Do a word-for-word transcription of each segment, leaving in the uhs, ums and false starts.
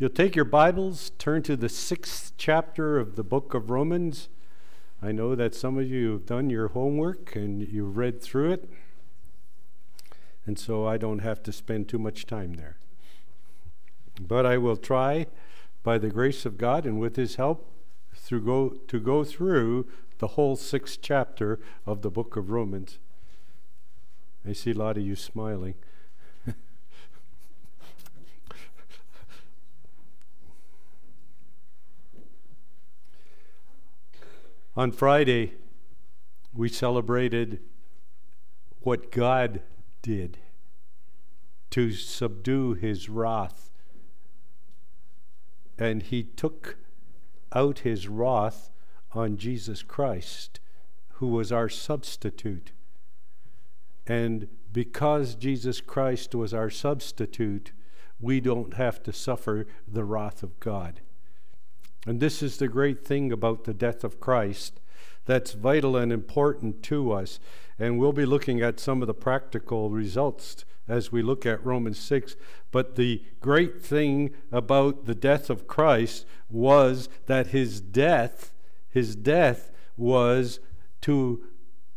you'll take your Bibles, turn to the sixth chapter of the book of Romans. I know that some of you have done your homework and you've read through it, and so I don't have to spend too much time there. But I will try, by the grace of God and with His help, through go, to go through the whole sixth chapter of the book of Romans. I see a lot of you smiling. On Friday, we celebrated what God did to subdue His wrath. And He took out His wrath on Jesus Christ, who was our substitute. And because Jesus Christ was our substitute, we don't have to suffer the wrath of God. And this is the great thing about the death of Christ that's vital and important to us. And we'll be looking at some of the practical results as we look at Romans six. But the great thing about the death of Christ was that his death, his death was to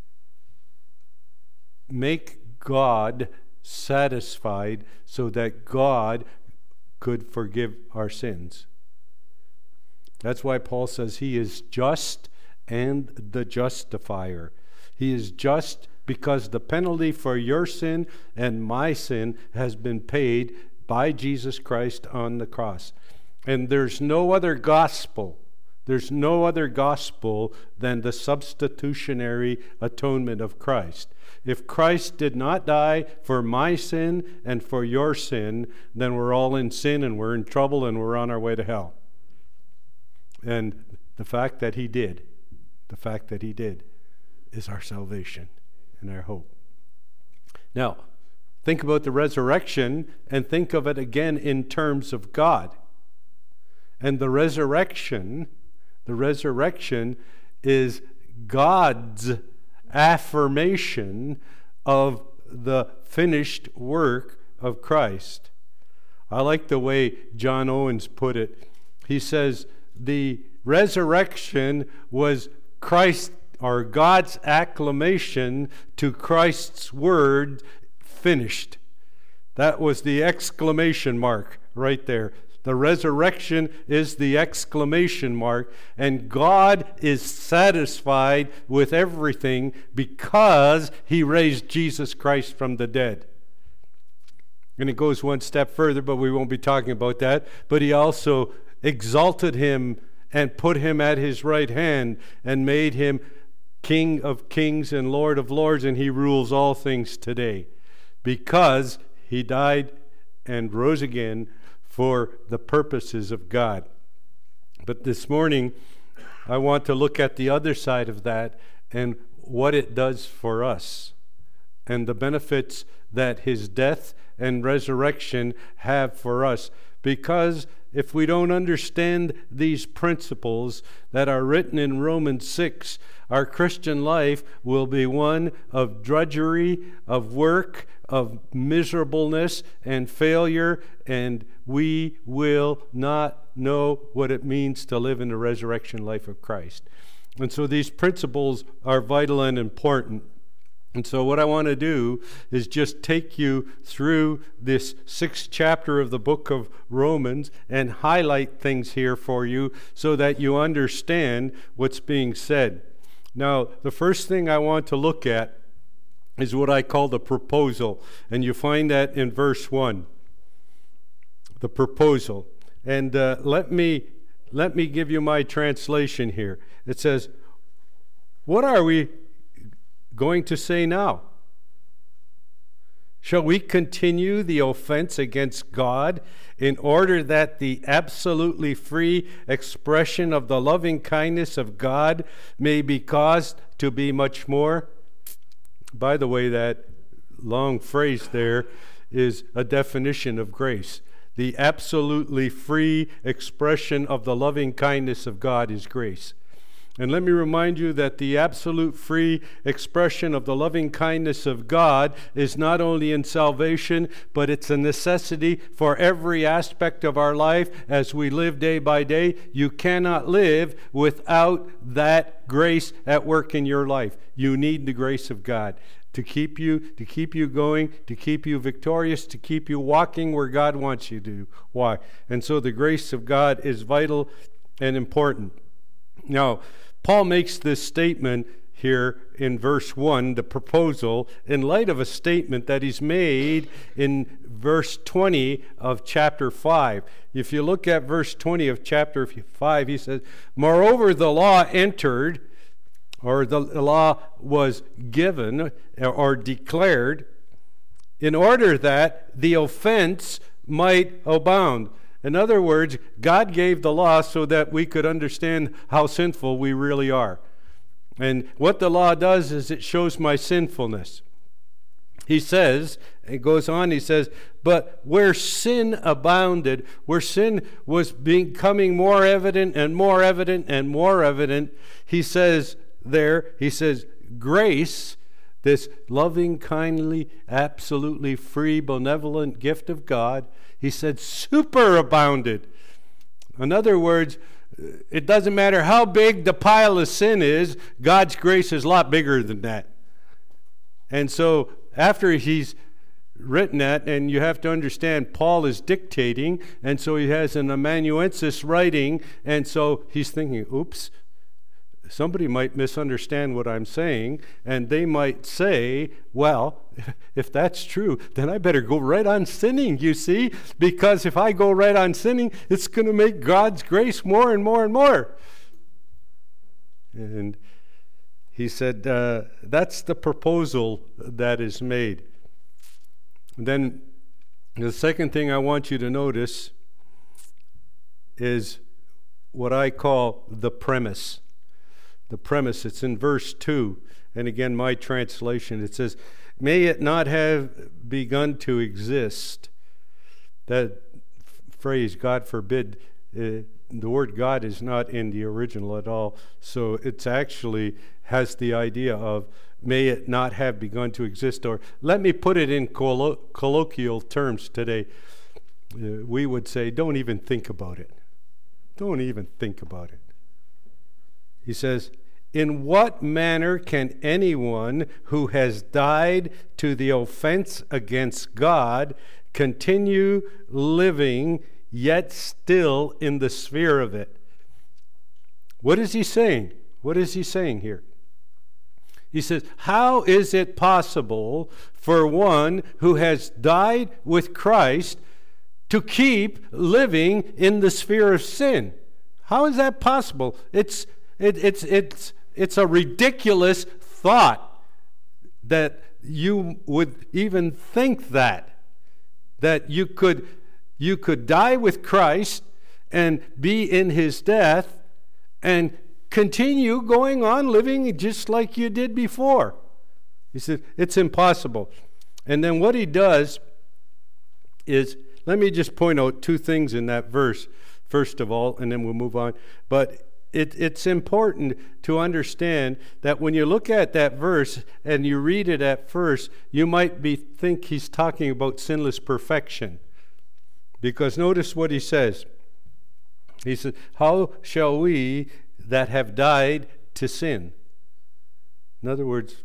make God satisfied so that God could forgive our sins. That's why Paul says he is just and the justifier. He is just because the penalty for your sin and my sin has been paid by Jesus Christ on the cross. And there's no other gospel, there's no other gospel than the substitutionary atonement of Christ. If Christ did not die for my sin and for your sin, then we're all in sin and we're in trouble and we're on our way to hell. And the fact that He did, the fact that He did is our salvation and our hope. Now, think about the resurrection and think of it again in terms of God. And the resurrection, the resurrection is God's affirmation of the finished work of Christ. I like the way John Owens put it. He says, the resurrection was Christ or God's acclamation to Christ's word, finished. That was the exclamation mark right there. The resurrection is the exclamation mark, and God is satisfied with everything because He raised Jesus Christ from the dead. And it goes one step further, but we won't be talking about that. But He also exalted Him and put Him at His right hand and made Him King of kings and Lord of lords, and He rules all things today because He died and rose again for the purposes of God. But this morning, I want to look at the other side of that and what it does for us and the benefits that His death and resurrection have for us. Because if we don't understand these principles that are written in Romans six, our Christian life will be one of drudgery, of work, of miserableness and failure, and we will not know what it means to live in the resurrection life of Christ. And so these principles are vital and important. And so what I want to do is just take you through this sixth chapter of the book of Romans and highlight things here for you so that you understand what's being said. Now, the first thing I want to look at is what I call the proposal. And you find that in verse one. The proposal. And uh, let me let me give you my translation here. It says, what are we going to say now? Shall we continue the offense against God in order that the absolutely free expression of the loving kindness of God may be caused to be much more? By the way, that long phrase there is a definition of grace. The absolutely free expression of the loving kindness of God is grace. And let me remind you that the absolute free expression of the loving kindness of God is not only in salvation, but it's a necessity for every aspect of our life as we live day by day. You cannot live without that grace at work in your life. You need the grace of God to keep you, to keep you going, to keep you victorious, to keep you walking where God wants you to walk. And so the grace of God is vital and important. Now, Paul makes this statement here in verse one, the proposal, in light of a statement that he's made in verse twenty of chapter five. If you look at verse twenty of chapter five, he says, "Moreover, the law entered," or the law was given or declared, "in order that the offense might abound." In other words, God gave the law so that we could understand how sinful we really are. And what the law does is it shows my sinfulness. He says, it goes on, he says, "But where sin abounded," where sin was becoming more evident and more evident and more evident, he says there, he says, grace, this loving, kindly, absolutely free, benevolent gift of God, he said, superabounded. In other words, it doesn't matter how big the pile of sin is, God's grace is a lot bigger than that. And so after he's written that, and you have to understand, Paul is dictating, and so he has an amanuensis writing, and so he's thinking, oops, somebody might misunderstand what I'm saying, and they might say, well, if that's true, then I better go right on sinning, you see, because if I go right on sinning, it's going to make God's grace more and more and more. And he said, uh, that's the proposal that is made. And then the second thing I want you to notice is what I call the premise. The premise, it's in verse two. And again, my translation, it says, "May it not have begun to exist." That phrase, God forbid, uh, the word God is not in the original at all. So it's actually has the idea of may it not have begun to exist. Or let me put it in collo- colloquial terms today. Uh, we would say, don't even think about it. Don't even think about it. He says, "In what manner can anyone who has died to the offense against God continue living yet still in the sphere of it?" What is he saying? What is he saying here? He says, how is it possible for one who has died with Christ to keep living in the sphere of sin? How is that possible? It's It, it's it's it's a ridiculous thought that you would even think that that you could you could die with Christ and be in his death and continue going on living just like you did before. He said it's impossible. And then what he does is, let me just point out two things in that verse first of all, and then we'll move on. But It, it's important to understand that when you look at that verse and you read it at first, you might be think he's talking about sinless perfection. Because notice what he says. He says, "How shall we that have died to sin?" In other words,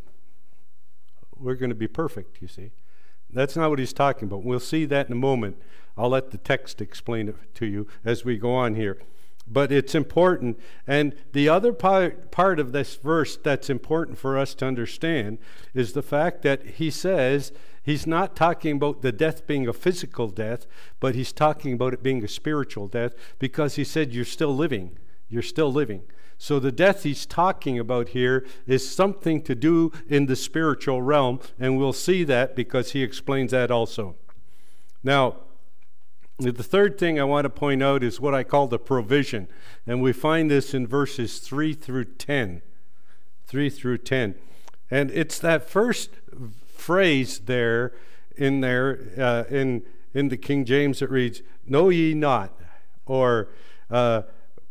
we're going to be perfect, you see. That's not what he's talking about. We'll see that in a moment. I'll let the text explain it to you as we go on here. But it's important. And the other part, part of this verse that's important for us to understand is the fact that he says he's not talking about the death being a physical death, but he's talking about it being a spiritual death, because he said you're still living. You're still living. So the death he's talking about here is something to do in the spiritual realm, and we'll see that because he explains that also. Now, the third thing I want to point out is what I call the provision. And we find this in verses three through ten. three through ten. And it's that first phrase there in there, uh, in, in the King James, it reads, "Know ye not," or uh,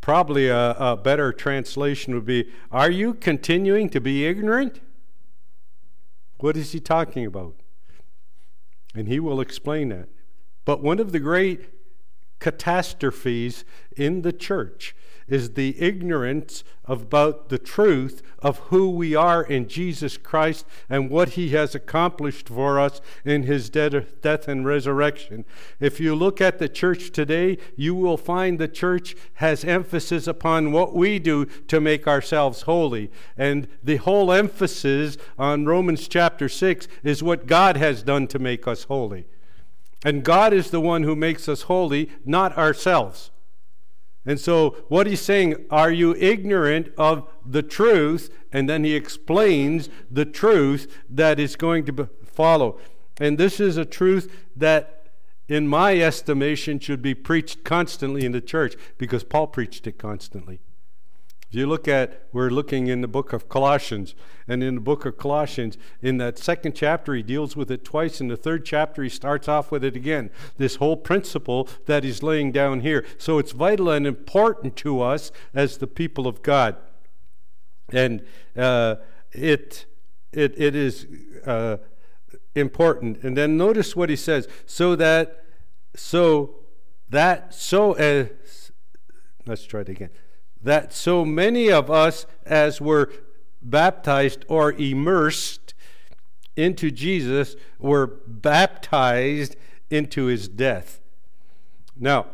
probably a, a better translation would be, are you continuing to be ignorant? What is he talking about? And he will explain that. But one of the great catastrophes in the church is the ignorance about the truth of who we are in Jesus Christ and what he has accomplished for us in his death and resurrection. If you look at the church today, you will find the church has emphasis upon what we do to make ourselves holy. And the whole emphasis on Romans chapter six is what God has done to make us holy. And God is the one who makes us holy, not ourselves. And so what he's saying, are you ignorant of the truth? And then he explains the truth that is going to follow. And this is a truth that, in my estimation, should be preached constantly in the church, because Paul preached it constantly. If you look at, we're looking in the book of Colossians, and in the book of Colossians, in that second chapter, he deals with it twice. In the third chapter, he starts off with it again. This whole principle that he's laying down here. So it's vital and important to us as the people of God. And uh, it, it, it is uh, important. And then notice what he says. So that, so that, so as, let's try it again. That so many of us as were baptized or immersed into Jesus were baptized into his death. Now,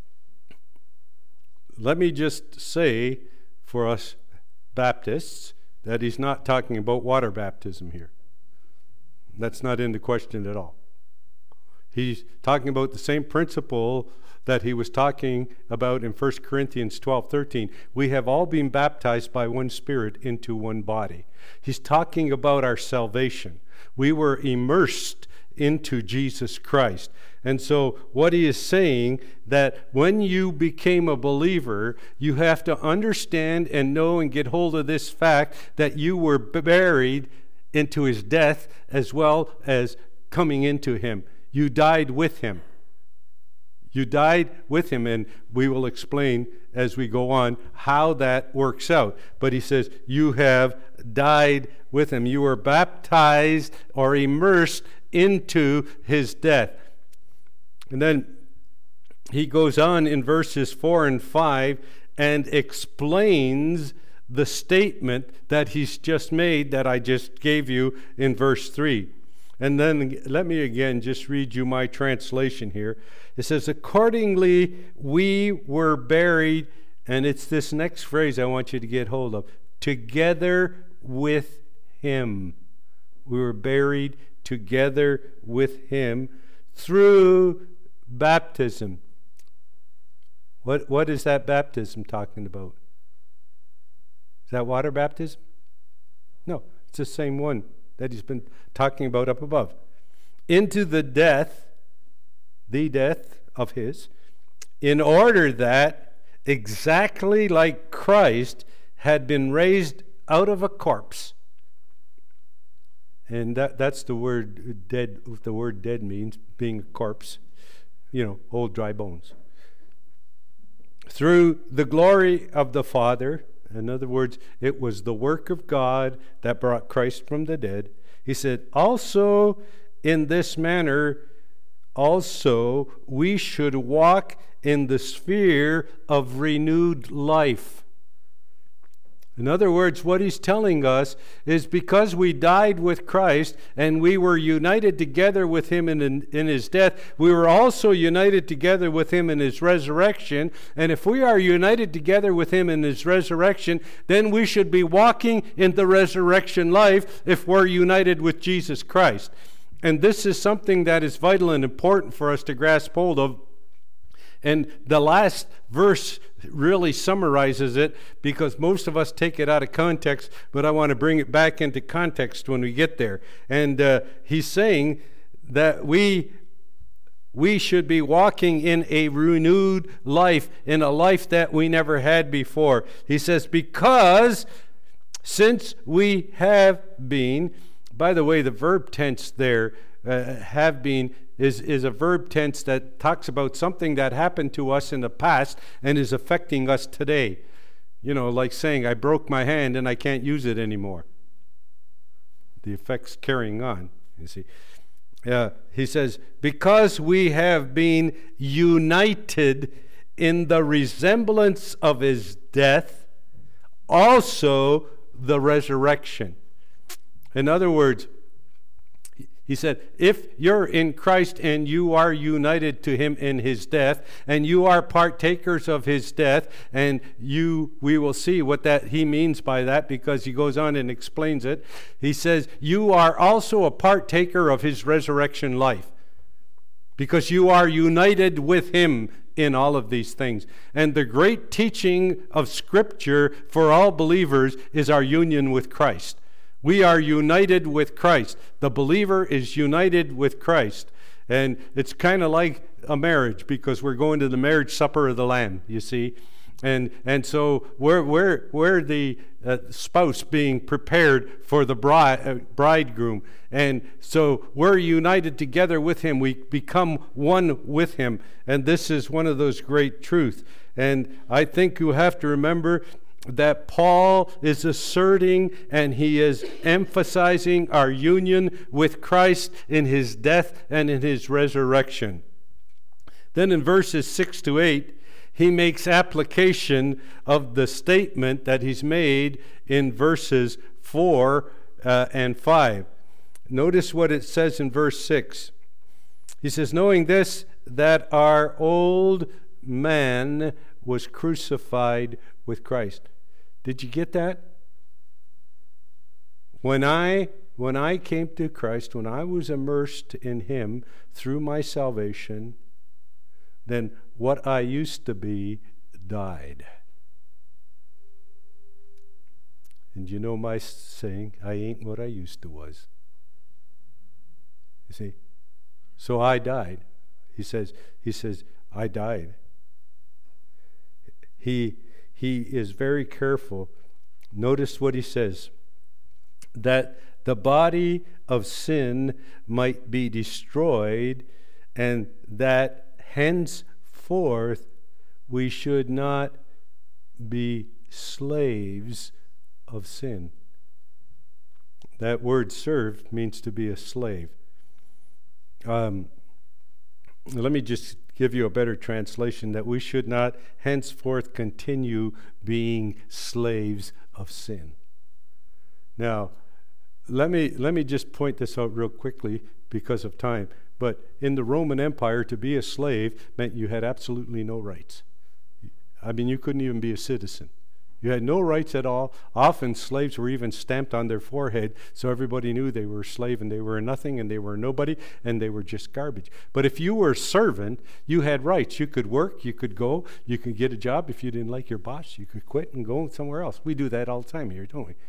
let me just say for us Baptists that he's not talking about water baptism here. That's not in the question at all. He's talking about the same principle that he was talking about in First Corinthians twelve thirteen. We have all been baptized by one Spirit into one body. He's talking about our salvation. We were immersed into Jesus Christ. And so what he is saying, that when you became a believer, you have to understand and know and get hold of this fact that you were buried into his death as well as coming into him. You died with him. You died with him, and we will explain as we go on how that works out. But he says, you have died with him. You were baptized or immersed into his death. And then he goes on in verses four and five and explains the statement that he's just made that I just gave you in verse three. And then let me again just read you my translation here. It says, accordingly, we were buried, and it's this next phrase I want you to get hold of, together with him. We were buried together with him through baptism. What, what is that baptism talking about? Is that water baptism? No, it's the same one that he's been talking about up above. Into the death, the death of his, in order that, exactly like Christ had been raised out of a corpse. And that, that's the word dead. The word dead means being a corpse, you know, old dry bones. Through the glory of the Father, in other words, it was the work of God that brought Christ from the dead. He said, also in this manner, also we should walk in the sphere of renewed life. In other words, what he's telling us is because we died with Christ and we were united together with him in, in, in his death, we were also united together with him in his resurrection. And if we are united together with him in his resurrection, then we should be walking in the resurrection life if we're united with Jesus Christ. And this is something that is vital and important for us to grasp hold of. And the last verse really summarizes it, because most of us take it out of context, but I want to bring it back into context when we get there. And uh, he's saying that we we should be walking in a renewed life, in a life that we never had before. He says, because since we have been, by the way, the verb tense there, uh, have been, is, is a verb tense that talks about something that happened to us in the past and is affecting us today. You know, like saying, I broke my hand and I can't use it anymore. The effect's carrying on, you see. Uh, he says, because we have been united in the resemblance of his death, also the resurrection. In other words, he said, if you're in Christ and you are united to him in his death, and you are partakers of his death, and you, we will see what that he means by that, because he goes on and explains it. He says, you are also a partaker of his resurrection life, because you are united with him in all of these things. And the great teaching of Scripture for all believers is our union with Christ. We are united with Christ. The believer is united with Christ. And it's kind of like a marriage, because we're going to the marriage supper of the Lamb, you see. And and so we're, we're, we're the uh, spouse being prepared for the bride, uh, bridegroom. And so we're united together with him. We become one with him. And this is one of those great truths. And I think you have to remember that Paul is asserting and he is emphasizing our union with Christ in his death and in his resurrection. Then in verses six to eight, he makes application of the statement that he's made in verses four uh, and five. Notice what it says in verse six. He says, knowing this, that our old man was crucified with Christ. Did you get that? When I when I came to Christ, when I was immersed in him through my salvation, then what I used to be died. And you know my saying, I ain't what I used to was. You see? So I died. He says, he says, I died. He he is very careful. Notice what he says. That the body of sin might be destroyed, and that henceforth we should not be slaves of sin. That word serve means to be a slave. Um, let me just give you a better translation, that we should not henceforth continue being slaves of sin. Now, let me let me just point this out real quickly because of time. But in the Roman Empire, to be a slave meant you had absolutely no rights. I mean, you couldn't even be a citizen. You had no rights at all. Often slaves were even stamped on their forehead so everybody knew they were a slave and they were nothing and they were nobody and they were just garbage. But if you were a servant, you had rights. You could work, you could go, you could get a job. If you didn't like your boss, you could quit and go somewhere else. We do that all the time here, don't we?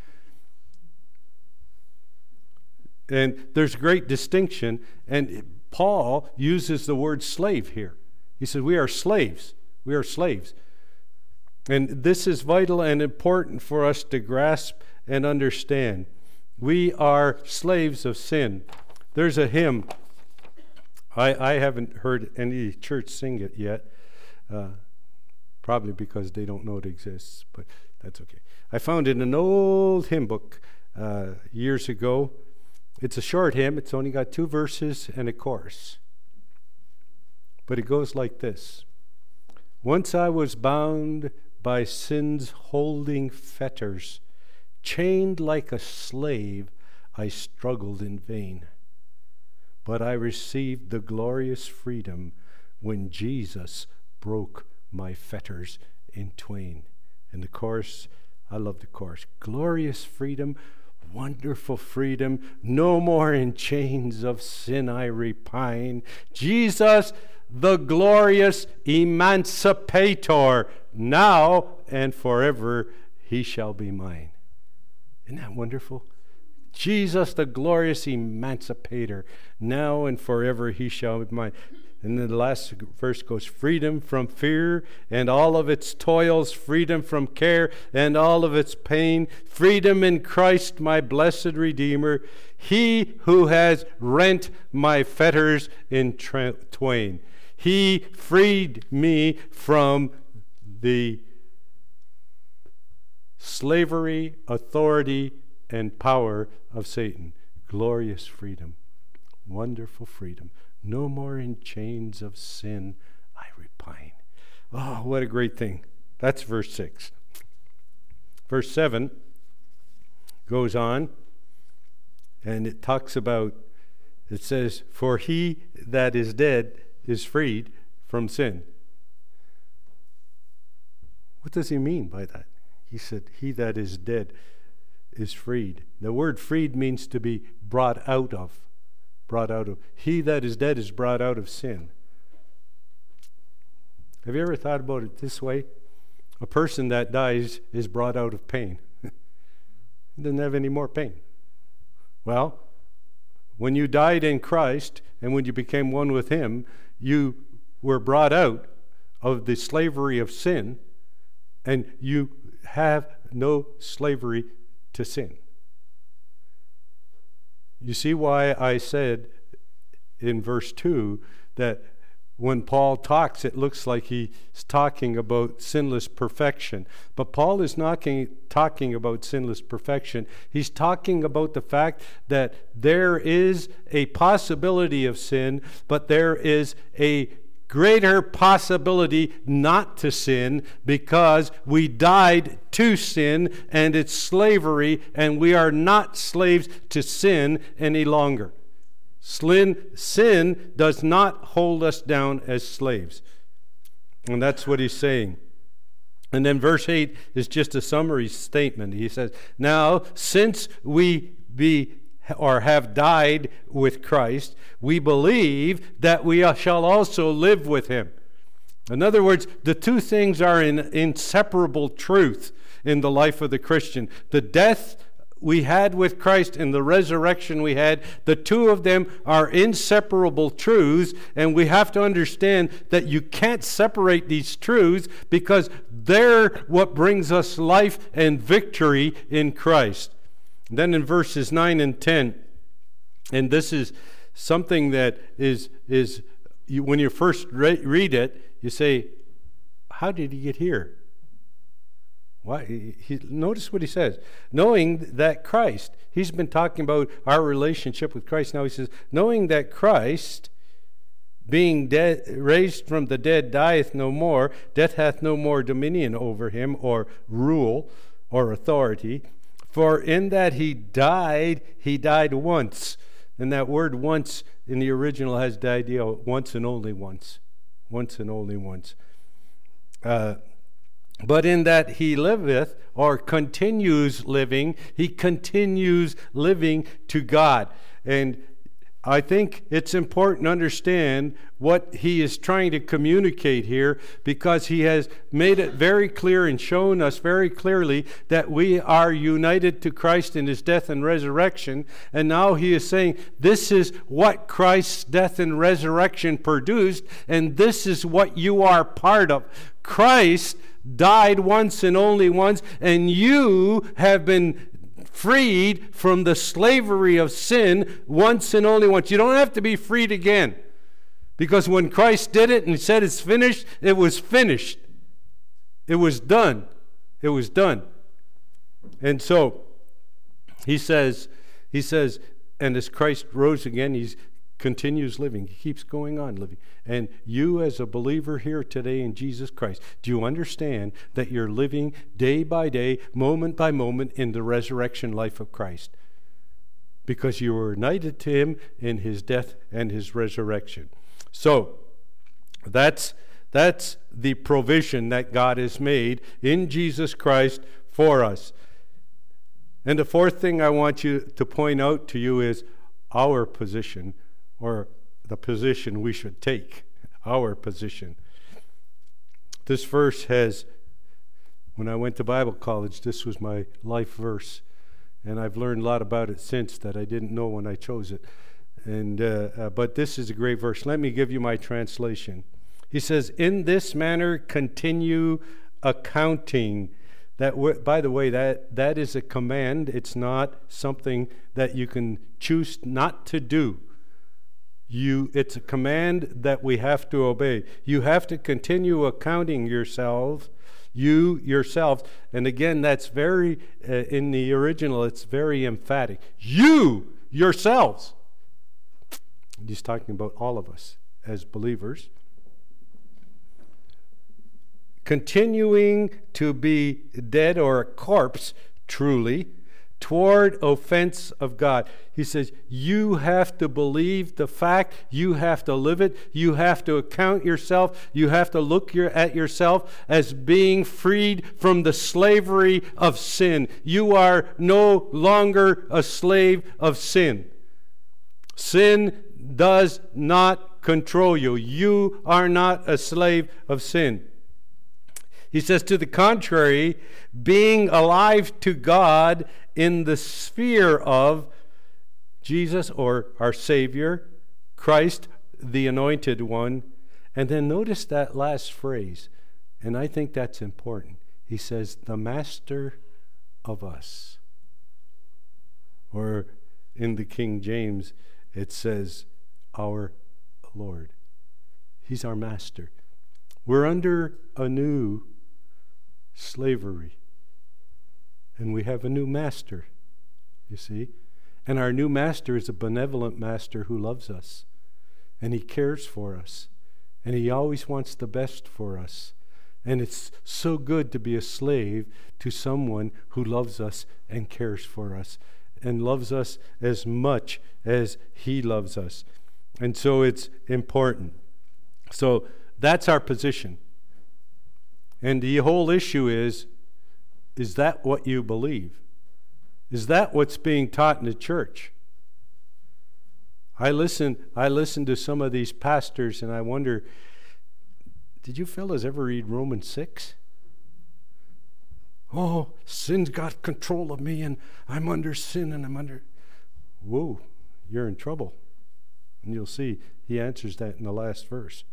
And there's great distinction, and Paul uses the word slave here. He says we are slaves. We are slaves. And this is vital and important for us to grasp and understand. We are slaves of sin. There's a hymn. I, I haven't heard any church sing it yet, uh, probably because they don't know it exists, but that's okay. I found it in an old hymn book uh, years ago. It's a short hymn. It's only got two verses and a chorus. But it goes like this. Once I was bound by sin's holding fetters, chained like a slave, I struggled in vain. But I received the glorious freedom when Jesus broke my fetters in twain. And the chorus, I love the chorus. Glorious freedom, wonderful freedom, no more in chains of sin I repine. Jesus, the glorious emancipator, now and forever he shall be mine. Isn't that wonderful? Jesus, the glorious emancipator, now and forever he shall be mine. And then the last verse goes, freedom from fear and all of its toils, freedom from care and all of its pain, freedom in Christ, my blessed Redeemer, he who has rent my fetters in tra- twain. He freed me from the slavery, authority, and power of Satan. Glorious freedom, wonderful freedom. No more in chains of sin I repine. Oh, what a great thing. That's verse six. Verse seven goes on, and it talks about, it says, for he that is dead is freed from sin. What does he mean by that? He said, he that is dead is freed. The word freed means to be brought out of. Brought out of. He that is dead is brought out of sin. Have you ever thought about it this way? A person that dies is brought out of pain. He doesn't have any more pain. Well, when you died in Christ and when you became one with him, you were brought out of the slavery of sin, and you have no slavery to sin. You see why I said in verse two that when Paul talks, it looks like he's talking about sinless perfection. But Paul is not talking about sinless perfection. He's talking about the fact that there is a possibility of sin, but there is a greater possibility not to sin, because we died to sin and its slavery, and we are not slaves to sin any longer. Sin, sin does not hold us down as slaves. And that's what he's saying. And then verse eight is just a summary statement. He says, now, since we be or have died with Christ, we believe that we shall also live with him. In other words, the two things are in inseparable truth in the life of the Christian. The death we had with Christ and the resurrection we had, the two of them are inseparable truths, and we have to understand that you can't separate these truths, because they're what brings us life and victory in Christ. Then in verses nine and ten, and this is something that is, is you, when you first re- read it, you say, how did he get here? Why? He, he, notice what he says. Knowing that Christ, he's been talking about our relationship with Christ. Now he says, knowing that Christ, being dead, raised from the dead, dieth no more, death hath no more dominion over him, or rule, or authority. For in that he died, he died once. And that word once in the original has the idea of once and only once. Once and only once. Uh, but in that he liveth, or continues living, he continues living to God. And I think it's important to understand what he is trying to communicate here, because he has made it very clear and shown us very clearly that we are united to Christ in his death and resurrection. And now he is saying this is what Christ's death and resurrection produced, and this is what you are part of. Christ died once and only once, and you have been freed from the slavery of sin once and only once. You don't have to be freed again, because when Christ did it and said it's finished, it was finished. It was done. It was done. And so he says, he says, and as Christ rose again, he continues living. He keeps going on living. And you, as a believer here today in Jesus Christ, do you understand that you're living day by day, moment by moment, in the resurrection life of Christ? Because you were united to him in his death and his resurrection. So that's that's the provision that God has made in Jesus Christ for us. And the fourth thing I want you to point out to you is our position, or the position we should take, our position. This verse has, when I went to Bible college, this was my life verse, and I've learned a lot about it since that I didn't know when I chose it. And uh, uh, but this is a great verse. Let me give you my translation. He says, "In this manner continue accounting." That, w- by the way, that that is a command. It's not something that you can choose not to do. You, it's a command that we have to obey. You have to continue accounting yourselves, you yourselves. And again, that's very, uh, in the original, it's very emphatic. You yourselves. He's talking about all of us as believers. Continuing to be dead or a corpse, truly, toward offense of God. He says, you have to believe the fact, you have to live it, you have to account yourself, you have to look your, at yourself as being freed from the slavery of sin. You are no longer a slave of sin. Sin does not control you. You are not a slave of sin. He says, to the contrary, being alive to God in the sphere of Jesus, or our Savior, Christ, the Anointed One. And then notice that last phrase, and I think that's important. He says, the Master of us. Or in the King James, it says, our Lord. He's our Master. We're under a new slavery. And we have a new master, you see. And our new master is a benevolent master who loves us. And he cares for us. And he always wants the best for us. And it's so good to be a slave to someone who loves us and cares for us. And loves us as much as he loves us. And so it's important. So that's our position. And the whole issue is, is that what you believe? Is that what's being taught in the church? I listen, I listen to some of these pastors and I wonder, did you fellas ever read Romans six? Oh, sin's got control of me and I'm under sin and I'm under... Whoa, you're in trouble. And you'll see he answers that in the last verse.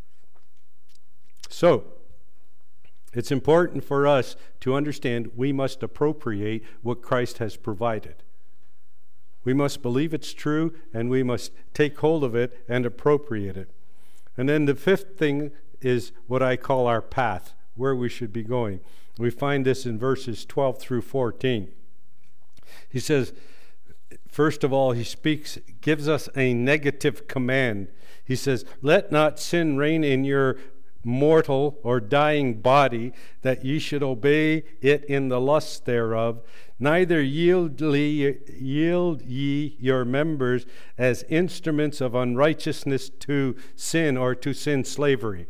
So, it's important for us to understand we must appropriate what Christ has provided. We must believe it's true, and we must take hold of it and appropriate it. And then the fifth thing is what I call our path, where we should be going. We find this in verses twelve through fourteen. He says, first of all, he speaks, gives us a negative command. He says, let not sin reign in your mortal or dying body, that ye should obey it in the lust thereof. Neither yield ye, yield ye your members as instruments of unrighteousness to sin, or to sin slavery.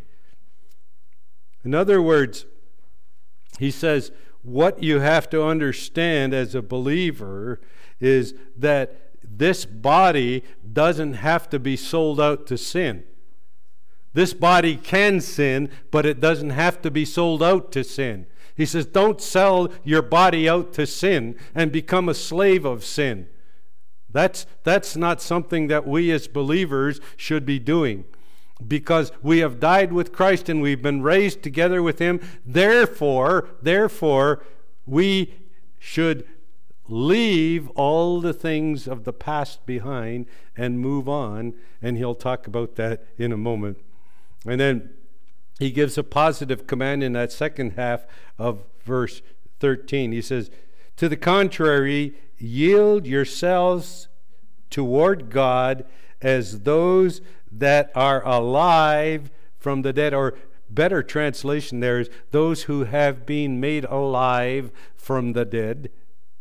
In other words, he says, what you have to understand as a believer is that this body doesn't have to be sold out to sin. This body can sin, but it doesn't have to be sold out to sin. He says, don't sell your body out to sin and become a slave of sin. That's, that's not something that we as believers should be doing. Because we have died with Christ and we've been raised together with him. Therefore, therefore, we should leave all the things of the past behind and move on. And he'll talk about that in a moment. And then he gives a positive command in that second half of verse thirteen. He says, to the contrary, yield yourselves toward God as those that are alive from the dead. Or better translation there is, those who have been made alive from the dead.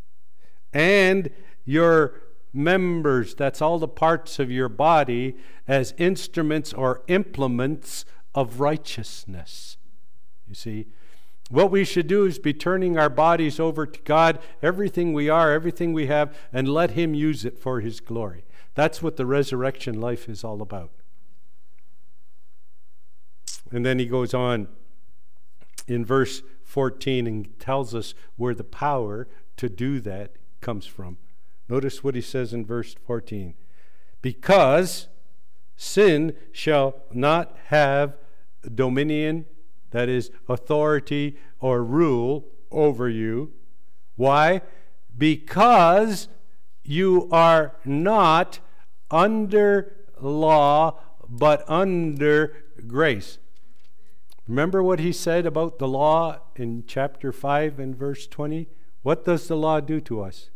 And your members, that's all the parts of your body, as instruments or implements of righteousness. You see, what we should do is be turning our bodies over to God, everything we are, everything we have, and let him use it for his glory. That's what the resurrection life is all about. And then he goes on in verse fourteen and tells us where the power to do that comes from. Notice what he says in verse fourteen. because sin shall not have dominion, that is, authority or rule over you. Why? Because you are not under law, but under grace. Remember what he said about the law in chapter five and verse twenty? What does the law do to us?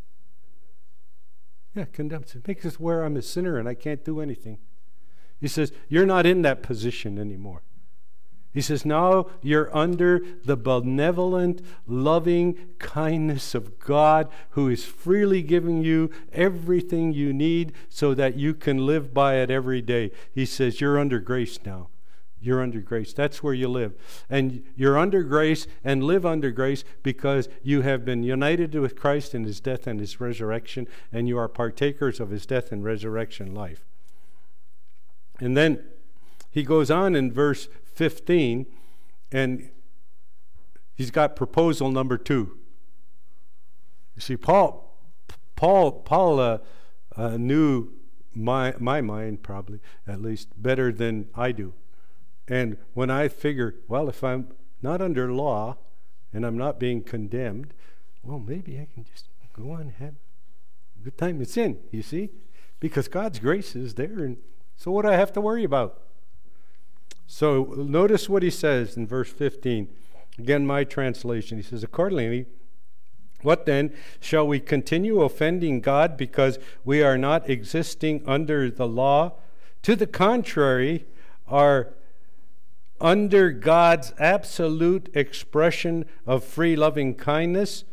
Yeah, condemns. It makes us where I'm a sinner and I can't do anything. He says, you're not in that position anymore. He says, now you're under the benevolent, loving kindness of God, who is freely giving you everything you need so that you can live by it every day. He says, you're under grace now. You're under grace. That's where you live. And you're under grace and live under grace because you have been united with Christ in his death and his resurrection, and you are partakers of his death and resurrection life. And then he goes on in verse fifteen, and he's got proposal number two. You see, Paul, Paul, Paul uh, uh, knew my my mind probably at least better than I do. And when I figure, well, if I'm not under law and I'm not being condemned, well, maybe I can just go on and have a good time in sin, you see? Because God's grace is there, and so what do I have to worry about? So notice what he says in verse fifteen. Again, my translation. He says, accordingly, what then? Shall we continue offending God because we are not existing under the law? To the contrary, are under God's absolute expression of free loving kindness.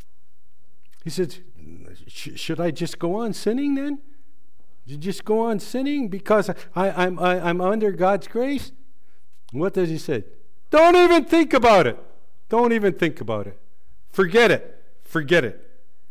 He said, should I just go on sinning then? Just go on sinning because I, I'm, I, I'm under God's grace? What does he say? Don't even think about it. Don't even think about it. Forget it. Forget it.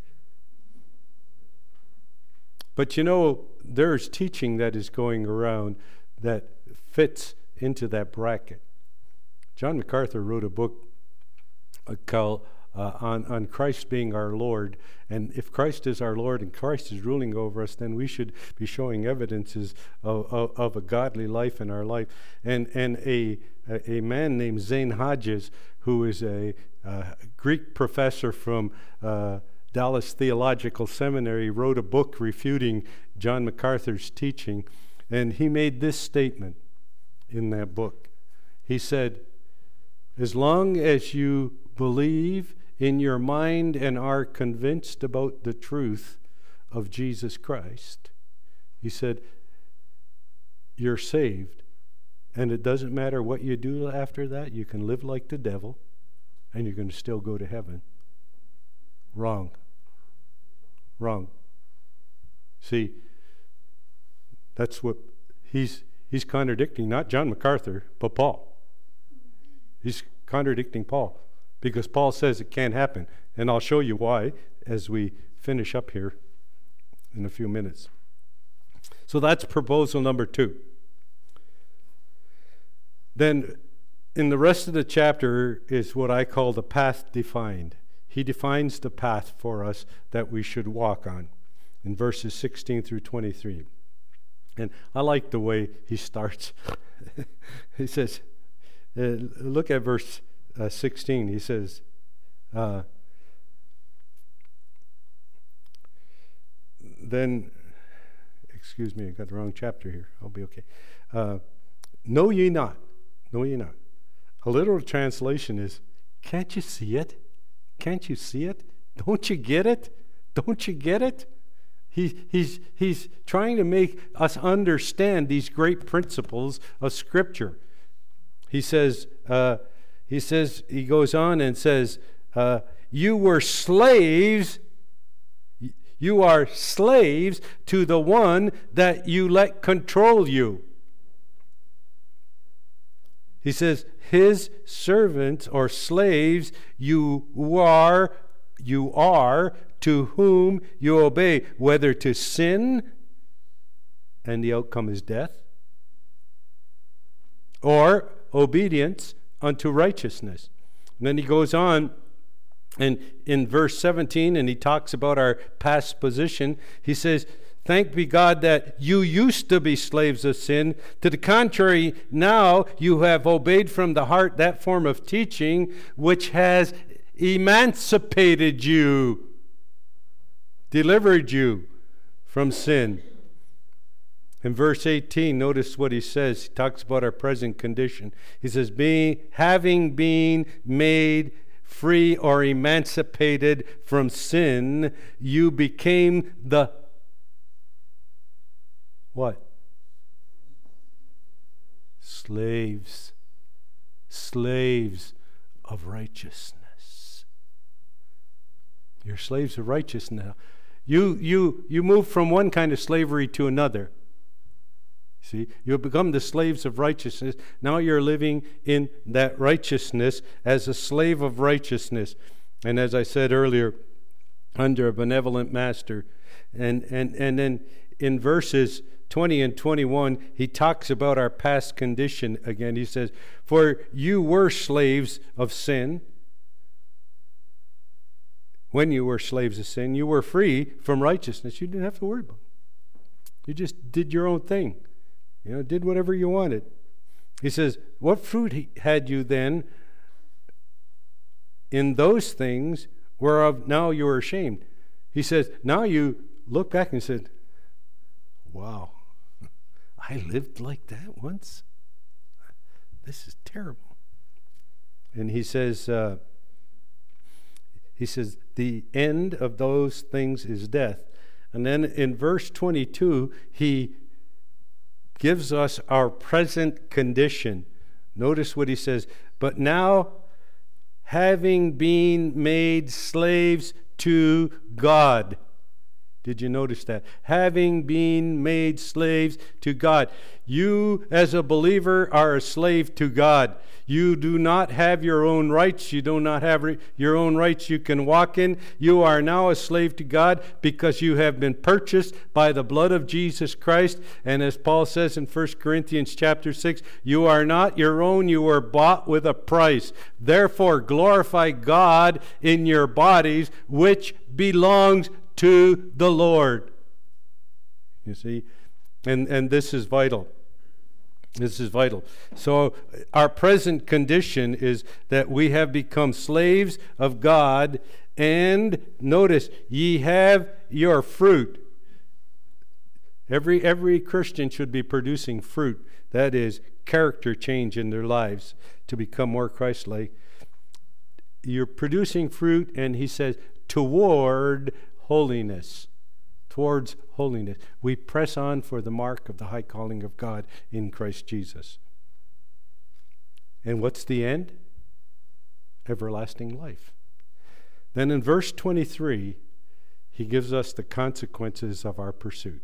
But you know, there's teaching that is going around that fits into that bracket. John MacArthur wrote a book called uh, on, on Christ being our Lord. And if Christ is our Lord and Christ is ruling over us, then we should be showing evidences of, of, of a godly life in our life. And, and a, a, a man named Zane Hodges, who is a uh, Greek professor from uh, Dallas Theological Seminary, wrote a book refuting John MacArthur's teaching. And he made this statement in that book. He said, as long as you believe in your mind and are convinced about the truth of Jesus Christ, he said, you're saved. And it doesn't matter what you do after that. You can live like the devil and you're going to still go to heaven. Wrong. Wrong. See, that's what he's He's contradicting not John MacArthur, but Paul. He's contradicting Paul because Paul says it can't happen. And I'll show you why as we finish up here in a few minutes. So that's proposal number two. Then in the rest of the chapter is what I call the path defined. He defines the path for us that we should walk on in verses sixteen through twenty-three. And I like the way he starts. He says, uh, look at verse uh, sixteen. He says, uh, then, excuse me, I got the wrong chapter here. I'll be okay. Uh, know ye not, know ye not. A literal translation is, can't you see it? Can't you see it? Don't you get it? Don't you get it? He, he's, he's trying to make us understand these great principles of Scripture. He says, uh, he says, he goes on and says, uh, you were slaves, you are slaves to the one that you let control you. He says, his servants or slaves you are, you are, to whom you obey, whether to sin, and the outcome is death, or obedience unto righteousness. And then he goes on, and in verse seventeen, and he talks about our past position. He says, Thank be God that you used to be slaves of sin. To the contrary, now you have obeyed from the heart that form of teaching which has emancipated you, delivered you from sin. In verse eighteen, notice what he says. He talks about our present condition. He says, being, having been made free or emancipated from sin, you became the what? Slaves. Slaves of righteousness. You're slaves of righteousness now. You, you, you move from one kind of slavery to another. See, you have become the slaves of righteousness. Now you're living in that righteousness as a slave of righteousness. And as I said earlier, under a benevolent master. And, and, and then in verses twenty and twenty-one, he talks about our past condition again. He says, for you were slaves of sin. When you were slaves of sin, you were free from righteousness. You didn't have to worry about it. You just did your own thing. You know, did whatever you wanted. He says, what fruit had you then in those things whereof now you are ashamed? He says, now you look back and said, wow, I lived like that once? This is terrible. And he says, uh, he says, the end of those things is death. And then in verse twenty-two, he gives us our present condition. Notice what he says. But now, having been made slaves to God. Did you notice that? Having been made slaves to God. You, as a believer, are a slave to God. You do not have your own rights. You do not have re- your own rights you can walk in. You are now a slave to God because you have been purchased by the blood of Jesus Christ. And as Paul says in First Corinthians chapter six, you are not your own. You were bought with a price. Therefore, glorify God in your bodies, which belongs to the Lord. You see? And, and this is vital. This is vital. So our present condition is that we have become slaves of God, and notice, ye have your fruit. Every every Christian should be producing fruit. That is character change in their lives to become more Christ-like. You're producing fruit, and he says, toward holiness. Towards holiness. We press on for the mark of the high calling of God in Christ Jesus. And what's the end? Everlasting life. Then in verse twenty-three, he gives us the consequences of our pursuit.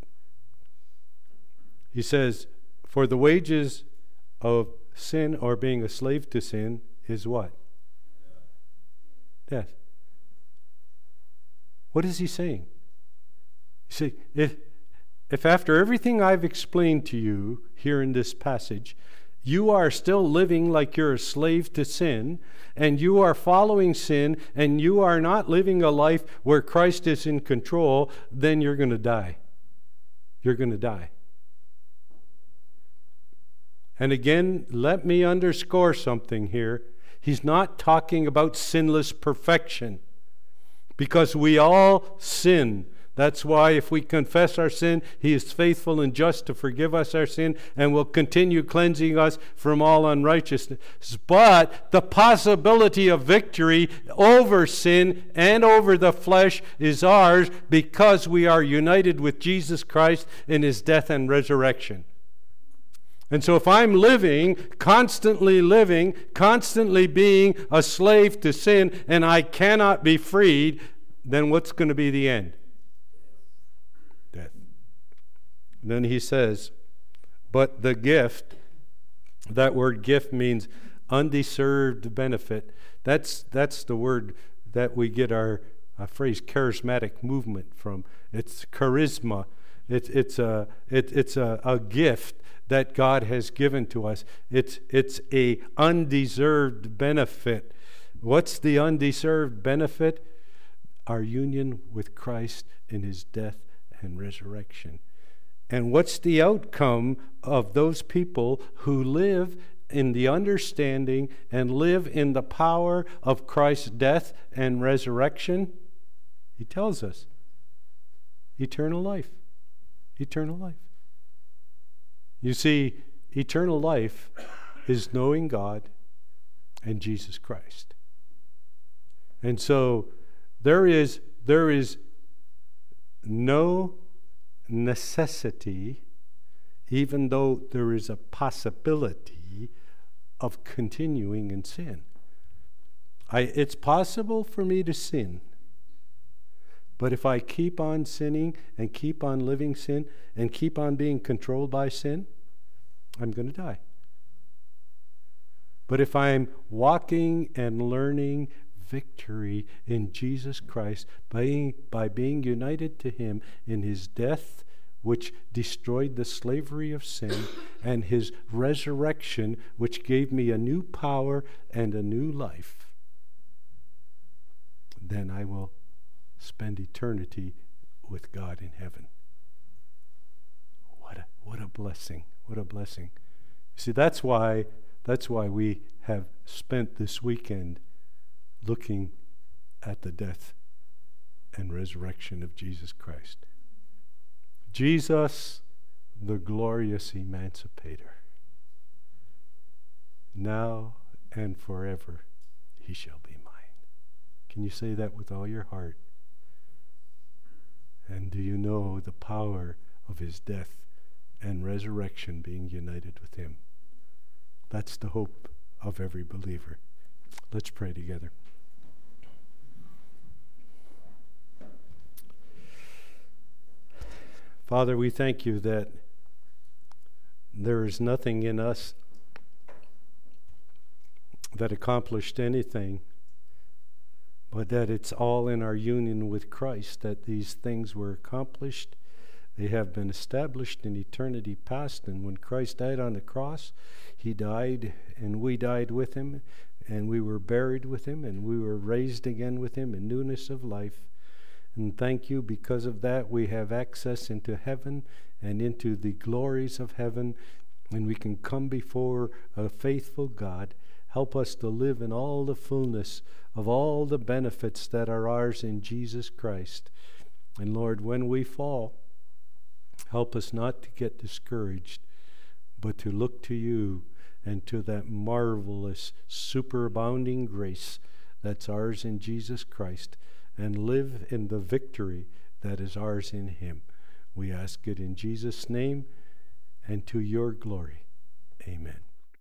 He says, for the wages of sin, or being a slave to sin, is what? Death. What is he saying? You see, if, if after everything I've explained to you here in this passage, you are still living like you're a slave to sin, and you are following sin, and you are not living a life where Christ is in control, then you're going to die. You're going to die. And again, let me underscore something here. He's not talking about sinless perfection, because we all sin. That's why if we confess our sin, he is faithful and just to forgive us our sin and will continue cleansing us from all unrighteousness. But the possibility of victory over sin and over the flesh is ours because we are united with Jesus Christ in his death and resurrection. And so if I'm living, constantly living, constantly being a slave to sin, and I cannot be freed, then what's going to be the end? Death. And then he says, but the gift, that word gift means undeserved benefit. That's, that's the word that we get our, our phrase charismatic movement from. It's charisma. It, it's a, it, it's a, a gift that God has given to us. It's, it's a undeserved benefit. What's the undeserved benefit? Our union with Christ in his death and resurrection. And what's the outcome of those people who live in the understanding and live in the power of Christ's death and resurrection? He tells us, eternal life. Eternal life. You see, eternal life is knowing God and Jesus Christ. And so there is there is no necessity, even though there is a possibility of continuing in sin. I, it's possible for me to sin, but if I keep on sinning and keep on living sin and keep on being controlled by sin, I'm going to die. But if I'm walking and learning victory in Jesus Christ by, by being united to Him in His death, which destroyed the slavery of sin, and His resurrection, which gave me a new power and a new life, then I will spend eternity with God in heaven. What a, what a blessing. What a blessing. You see, that's why that's why we have spent this weekend looking at the death and resurrection of Jesus Christ. Jesus, the glorious emancipator. Now and forever He shall be mine. Can you say that with all your heart? And do you know the power of His death and resurrection being united with Him? That's the hope of every believer. Let's pray together. Father, we thank You that there is nothing in us that accomplished anything, but that it's all in our union with Christ that these things were accomplished. They have been established in eternity past, and when Christ died on the cross, He died and we died with Him, and we were buried with Him, and we were raised again with Him in newness of life. And thank You, because of that we have access into heaven and into the glories of heaven, and we can come before a faithful God. Help us to live in all the fullness of all the benefits that are ours in Jesus Christ. And Lord, when we fall, help us not to get discouraged, but to look to You and to that marvelous, superabounding grace that's ours in Jesus Christ, and live in the victory that is ours in Him. We ask it in Jesus' name and to Your glory. Amen.